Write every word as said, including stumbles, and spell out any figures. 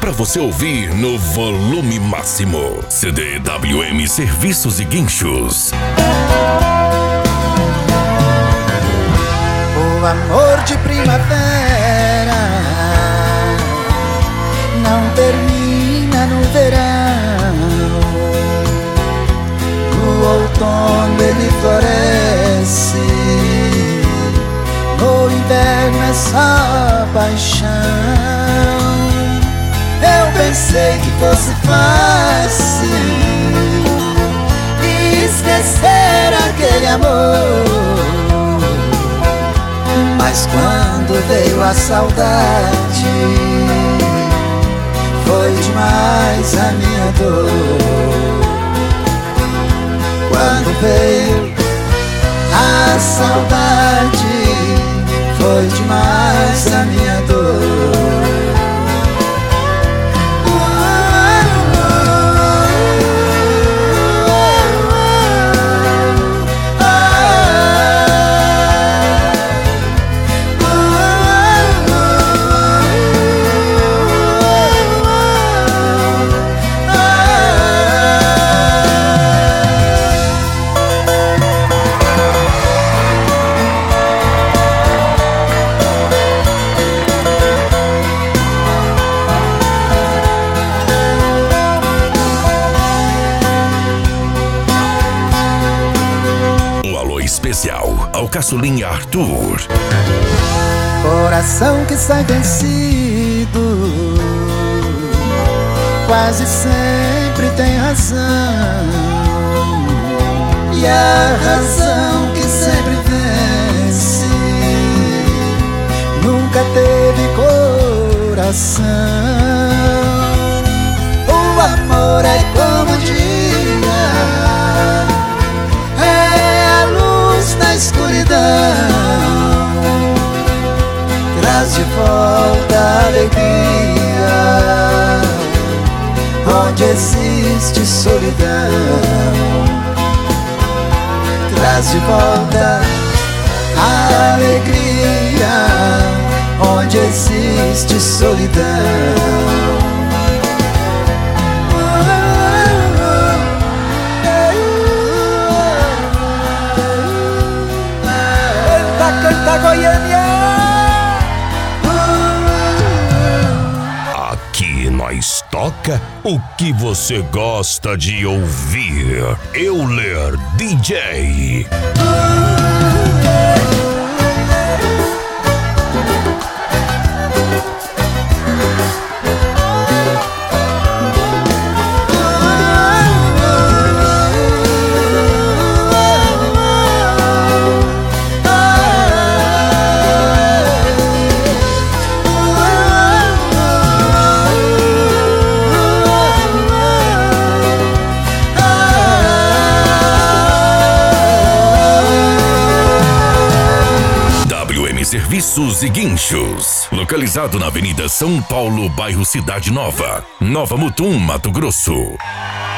para você ouvir no volume máximo. C D W M Serviços e Guinchos. O amor de primavera não termina no verão. No outono ele floresce, no inverno é só paixão. Eu pensei que fosse fácil esquecer aquele amor, mas quando veio a saudade, foi demais a minha dor. Quando veio a saudade, foi demais a minha dor. Ao caçulinha Arthur. Coração que sai vencido quase sempre tem razão, e a razão que sempre vence nunca teve coração. O amor é como o dia, na escuridão, traz de volta a alegria onde existe solidão. Traz de volta a alegria onde existe solidão. Canta Goiânia. Aqui nós toca o que você gosta de ouvir. Euler D J. Serviços e Guinchos, localizado na Avenida São Paulo, bairro Cidade Nova, Nova Mutum, Mato Grosso.